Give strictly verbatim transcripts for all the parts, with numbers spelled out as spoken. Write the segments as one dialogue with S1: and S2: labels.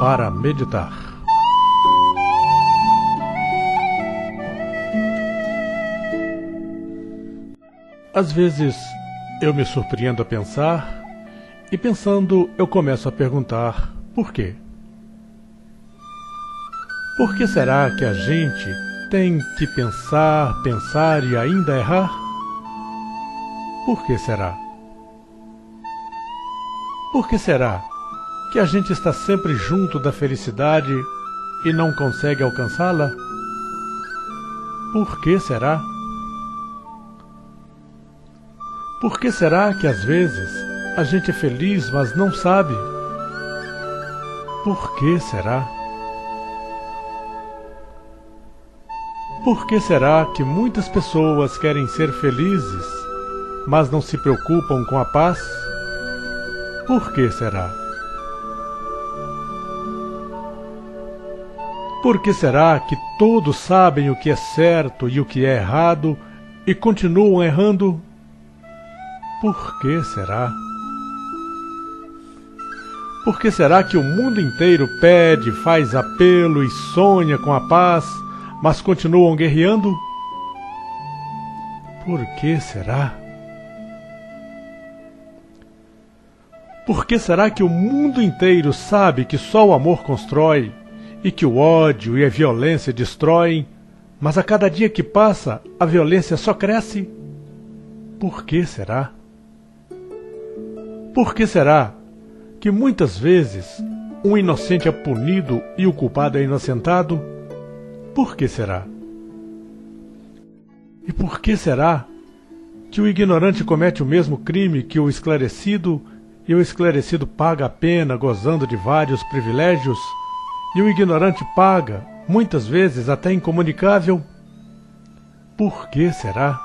S1: para meditar. Às vezes eu me surpreendo a pensar, e pensando eu começo a perguntar por quê? Por que será que a gente tem que pensar, pensar e ainda errar? Por que será? Por que será que a gente está sempre junto da felicidade e não consegue alcançá-la? Por que será? Por que será que às vezes a gente é feliz, mas não sabe? Por que será? Por que será que muitas pessoas querem ser felizes, mas não se preocupam com a paz? Por que será? Por que será que todos sabem o que é certo e o que é errado e continuam errando? Por que será? Por que será que o mundo inteiro pede, faz apelo e sonha com a paz, mas continuam guerreando? Por que será? Por que será que o mundo inteiro sabe que só o amor constrói e que o ódio e a violência destroem, mas a cada dia que passa a violência só cresce? Por que será? Por que será que muitas vezes um inocente é punido e o culpado é inocentado? Por que será? E por que será que o ignorante comete o mesmo crime que o esclarecido e o esclarecido paga a pena gozando de vários privilégios e o ignorante paga, muitas vezes até incomunicável? Por que será?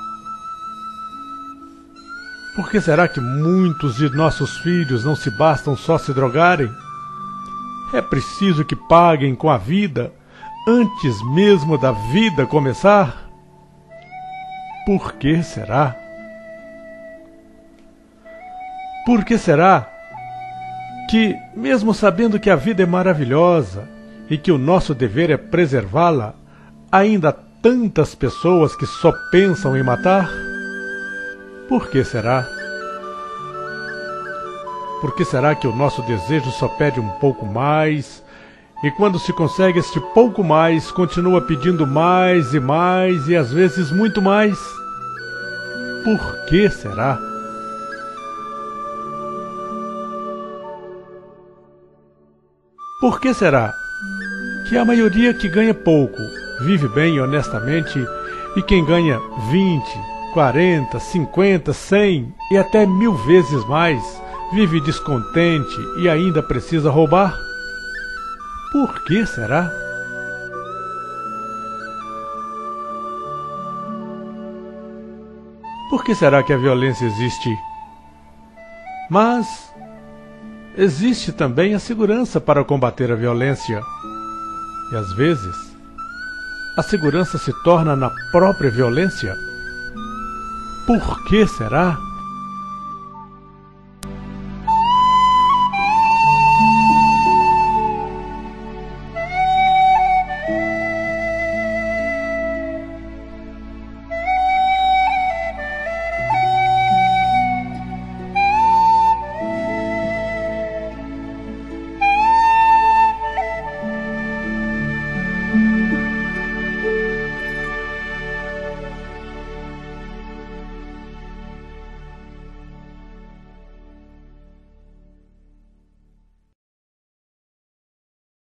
S1: Por que será que muitos de nossos filhos não se bastam só se drogarem? É preciso que paguem com a vida antes mesmo da vida começar? Por que será? Por que será que, mesmo sabendo que a vida é maravilhosa e que o nosso dever é preservá-la, ainda há tantas pessoas que só pensam em matar? Por que será? Por que será que o nosso desejo só pede um pouco mais, e quando se consegue este pouco mais, continua pedindo mais e mais, e às vezes muito mais? Por que será? Por que será que a maioria que ganha pouco vive bem e honestamente, e quem ganha vinte, quarenta, cinquenta, cem e até mil vezes mais vive descontente e ainda precisa roubar? Por que será? Por que será que a violência existe? Mas existe também a segurança para combater a violência. E às vezes, a segurança se torna na própria violência. Por que será?